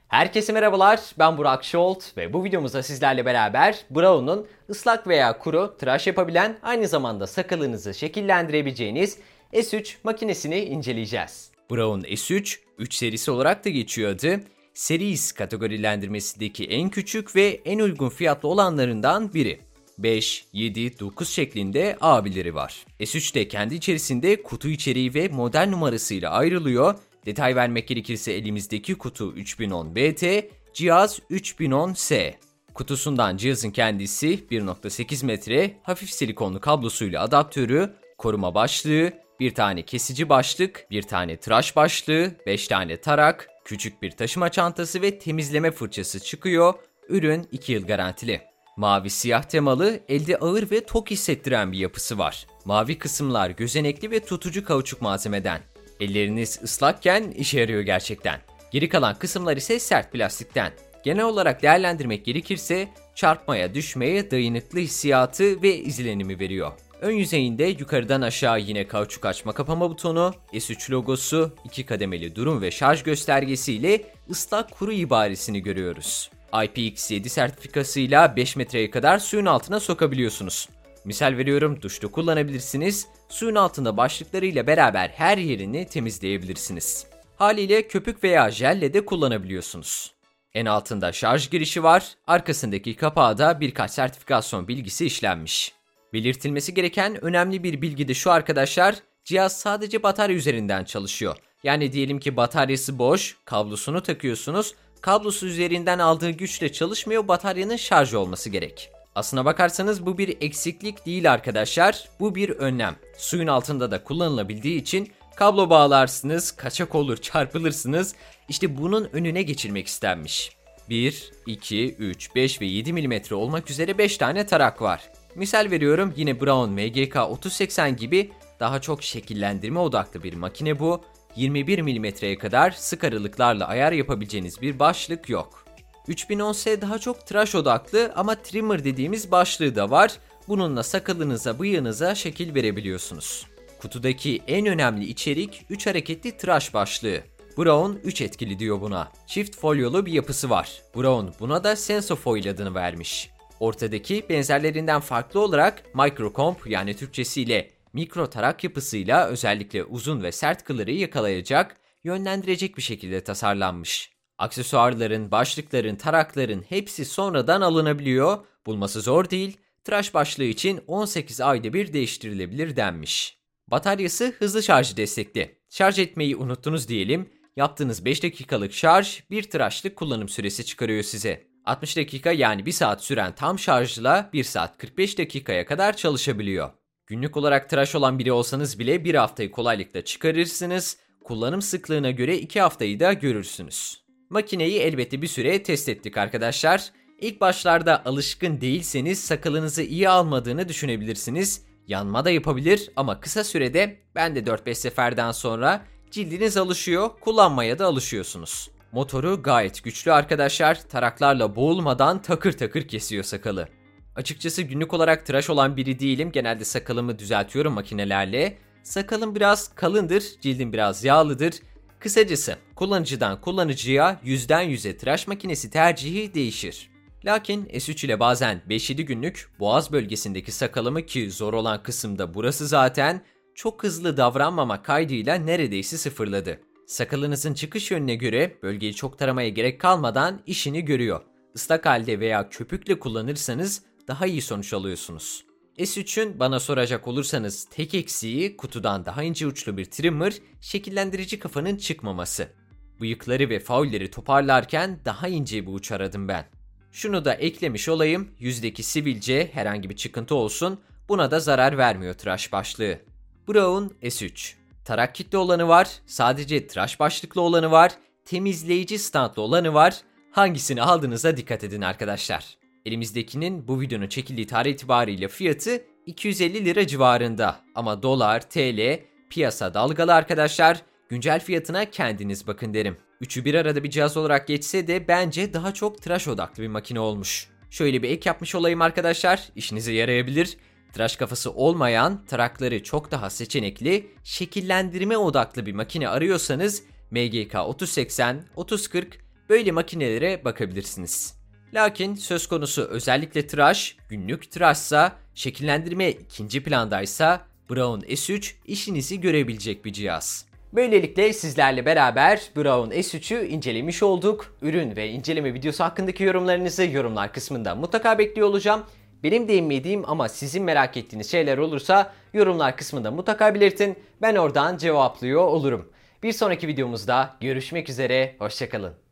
Herkese merhabalar, ben Burak Şolt ve bu videomuzda sizlerle beraber Braun'un ıslak veya kuru tıraş yapabilen, aynı zamanda sakalınızı şekillendirebileceğiniz S3 makinesini inceleyeceğiz. Braun S3, 3 serisi olarak da geçiyor adı. Series kategorilendirmesindeki en küçük ve en uygun fiyatlı olanlarından biri. 5, 7, 9 şeklinde abileri var. S3 de kendi içerisinde kutu içeriği ve model numarasıyla ayrılıyor. Detay vermek gerekirse elimizdeki kutu 3010BT, cihaz 3010S. Kutusundan cihazın kendisi 1.8 metre, hafif silikonlu kablosuyla adaptörü, koruma başlığı, bir tane kesici başlık, bir tane tıraş başlığı, 5 tane tarak, küçük bir taşıma çantası ve temizleme fırçası çıkıyor. Ürün 2 yıl garantili. Mavi siyah temalı, elde ağır ve tok hissettiren bir yapısı var. Mavi kısımlar gözenekli ve tutucu kauçuk malzemeden. Elleriniz ıslakken işe yarıyor gerçekten. Geri kalan kısımlar ise sert plastikten. Genel olarak değerlendirmek gerekirse çarpmaya, düşmeye dayanıklı hissiyatı ve izlenimi veriyor. Ön yüzeyinde yukarıdan aşağı yine kauçuk açma kapama butonu, S3 logosu, 2 kademeli durum ve şarj göstergesiyle ıslak kuru ibaresini görüyoruz. IPX7 sertifikasıyla 5 metreye kadar suyun altına sokabiliyorsunuz. Misal veriyorum, duşta kullanabilirsiniz, suyun altında başlıklarıyla beraber her yerini temizleyebilirsiniz. Haliyle köpük veya jelle de kullanabiliyorsunuz. En altında şarj girişi var, arkasındaki kapağa da birkaç sertifikasyon bilgisi işlenmiş. Belirtilmesi gereken önemli bir bilgi de şu arkadaşlar, cihaz sadece batarya üzerinden çalışıyor. Yani diyelim ki bataryası boş, kablosunu takıyorsunuz, kablosu üzerinden aldığı güçle çalışmıyor, bataryanın şarj olması gerek. Aslına bakarsanız bu bir eksiklik değil arkadaşlar, bu bir önlem. Suyun altında da kullanılabildiği için kablo bağlarsınız, kaçak olur, çarpılırsınız. İşte bunun önüne geçilmek istenmiş. 1, 2, 3, 5 ve 7 mm olmak üzere 5 tane tarak var. Misal veriyorum, yine Braun MGK 3080 gibi daha çok şekillendirme odaklı bir makine bu. 21 mm'ye kadar sık aralıklarla ayar yapabileceğiniz bir başlık yok. 3010S daha çok tıraş odaklı ama trimmer dediğimiz başlığı da var. Bununla sakalınıza, bıyığınıza şekil verebiliyorsunuz. Kutudaki en önemli içerik 3 hareketli tıraş başlığı. Braun 3 etkili diyor buna. Çift folyolu bir yapısı var. Braun buna da Sensofoil adını vermiş. Ortadaki benzerlerinden farklı olarak microcomb, yani Türkçesiyle mikro tarak yapısıyla özellikle uzun ve sert kılları yakalayacak, yönlendirecek bir şekilde tasarlanmış. Aksesuarların, başlıkların, tarakların hepsi sonradan alınabiliyor. Bulması zor değil. Tıraş başlığı için 18 ayda bir değiştirilebilir denmiş. Bataryası hızlı şarjı destekli. Şarj etmeyi unuttunuz diyelim. Yaptığınız 5 dakikalık şarj bir tıraşlık kullanım süresi çıkarıyor size. 60 dakika yani 1 saat süren tam şarjla 1 saat 45 dakikaya kadar çalışabiliyor. Günlük olarak tıraş olan biri olsanız bile 1 haftayı kolaylıkla çıkarırsınız. Kullanım sıklığına göre 2 haftayı da görürsünüz. Makineyi elbette bir süre test ettik arkadaşlar. İlk başlarda alışkın değilseniz sakalınızı iyi almadığını düşünebilirsiniz. Yanma da yapabilir ama kısa sürede, ben de 4-5 seferden sonra cildiniz alışıyor, kullanmaya da alışıyorsunuz. Motoru gayet güçlü arkadaşlar, taraklarla boğulmadan takır takır kesiyor sakalı. Açıkçası günlük olarak tıraş olan biri değilim, genelde sakalımı düzeltiyorum makinelerle. Sakalım biraz kalındır, cildim biraz yağlıdır. Kısacası kullanıcıdan kullanıcıya %100'e tıraş makinesi tercihi değişir. Lakin S3 ile bazen 5-7 günlük boğaz bölgesindeki sakalımı, ki zor olan kısımda burası zaten, çok hızlı davranmamak kaydıyla neredeyse sıfırladı. Sakalınızın çıkış yönüne göre bölgeyi çok taramaya gerek kalmadan işini görüyor. Islak halde veya köpükle kullanırsanız daha iyi sonuç alıyorsunuz. S3'ün bana soracak olursanız tek eksiği kutudan daha ince uçlu bir trimmer, şekillendirici kafanın çıkmaması. Bıyıkları ve faulleri toparlarken daha ince bir uç aradım ben. Şunu da eklemiş olayım, yüzdeki sivilce, herhangi bir çıkıntı olsun, buna da zarar vermiyor tıraş başlığı. Braun S3. Tarak kitli olanı var, sadece tıraş başlıklı olanı var, temizleyici standlı olanı var. Hangisini aldığınıza dikkat edin arkadaşlar. Elimizdekinin bu videonun çekildiği tarih itibariyle fiyatı 250 lira civarında. Ama dolar, TL, piyasa dalgalı arkadaşlar. Güncel fiyatına kendiniz bakın derim. Üçü bir arada bir cihaz olarak geçse de bence daha çok tıraş odaklı bir makine olmuş. Şöyle bir ek yapmış olayım arkadaşlar, işinize yarayabilir. Tıraş kafası olmayan, tarakları çok daha seçenekli, şekillendirme odaklı bir makine arıyorsanız MGK 3080, 3040, böyle makinelere bakabilirsiniz. Lakin söz konusu özellikle tıraş, günlük tıraşsa, şekillendirme ikinci plandaysa Braun S3 işinizi görebilecek bir cihaz. Böylelikle sizlerle beraber Braun S3'ü incelemiş olduk. Ürün ve inceleme videosu hakkındaki yorumlarınızı yorumlar kısmında mutlaka bekliyor olacağım. Benim değinmediğim ama sizin merak ettiğiniz şeyler olursa yorumlar kısmında mutlaka belirtin. Ben oradan cevaplıyor olurum. Bir sonraki videomuzda görüşmek üzere, hoşça kalın.